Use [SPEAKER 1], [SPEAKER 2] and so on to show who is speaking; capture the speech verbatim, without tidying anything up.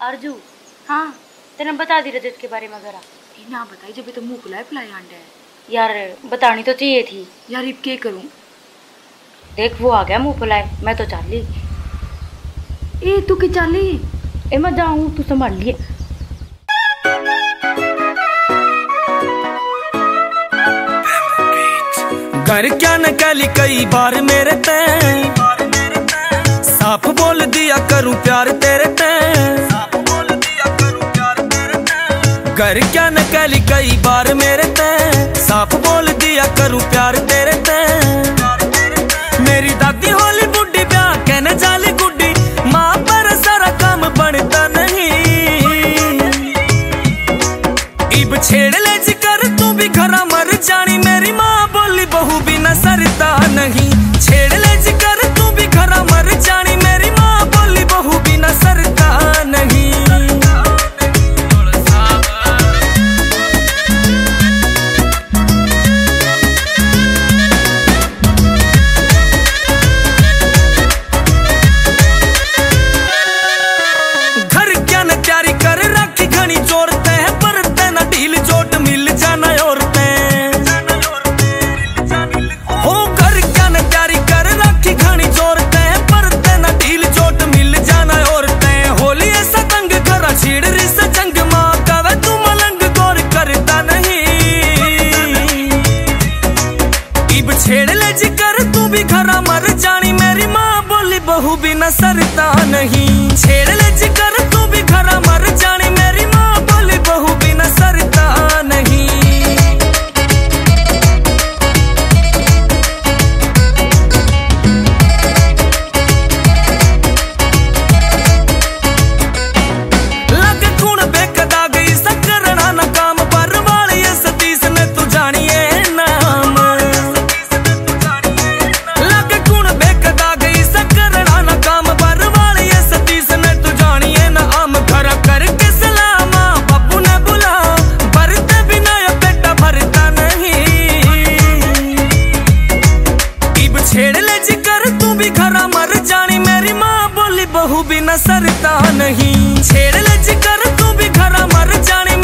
[SPEAKER 1] अर्जू,
[SPEAKER 2] हाँ
[SPEAKER 1] तेने बता दी रजत के बारे में जरा।
[SPEAKER 2] ये ना बताई जब तो मुंह खुलाए फुलाए आंडे है।
[SPEAKER 1] यार बतानी तो चाहिए थी।
[SPEAKER 2] यार अब क्या करूं?
[SPEAKER 1] देख वो आ गया मुंह फुलाए, मैं तो चल ली।
[SPEAKER 2] ए तू की चाली?
[SPEAKER 1] ए मैं जाऊं, तू संभाल लिए।
[SPEAKER 3] घर क्या न कहली कई बार मेरे ते, साफ बोल दिया करूं प्यार तेरे ते। घर क्या न कहली कई बार मेरे ते, साफ बोल दिया करूं प्यार तेरे ते। मेरी दादी होली बुढ़ी ब्याह कहने जाली गुड्डी, माँ पर सारा काम बनता नहीं। इब छेड़ ले जिकर तू भी घरा मर जानी, मेरी माँ बोली बहू भी न सरता नहीं। छेड़ ले जिकर तू भी घरा मर जानी, मेरी माँ बोली बहू भी न सरता नहीं। घर क्या न तैयारी कर रखी घनी जोरते हैं, पर तेना ढील चोट मिल जाना औरते। हो घर क्या न तैयारी कर रखी घनी जोरते हैं, पर तेना ढील चोट मिल जाना औरते। होली ऐसा तंग घरा छीड़ रिस जंग, माँ कवे तू मलंग गौर करता नहीं। इब छेड़ ले जिकर तू भी घरा मर जानी, मेरी माँ बोली बहू भी न सरता नहीं। छेड़ ले जिकर तू भी घरा मर जानी, मेरी माँ बोली बहू भी न सरता नहीं। लग कूण बेकदा गई सकरना न काम, पर वाली सतीश ने तू जानिए नाम। लग कूण बेकदा गई सकरना न काम, पर वाली सतीश ने तू जानिए ना आम। खरा करके सलामा बाबू ने बुला, भरते बिना ये पेटा भरता नहीं। इब छेड़ ले जिकर तू भी घरा मर जानी, मेरी माँ बोली बहू भी न सरता नहीं। छेड़ ले जिकर तू भी घरा मर जानी,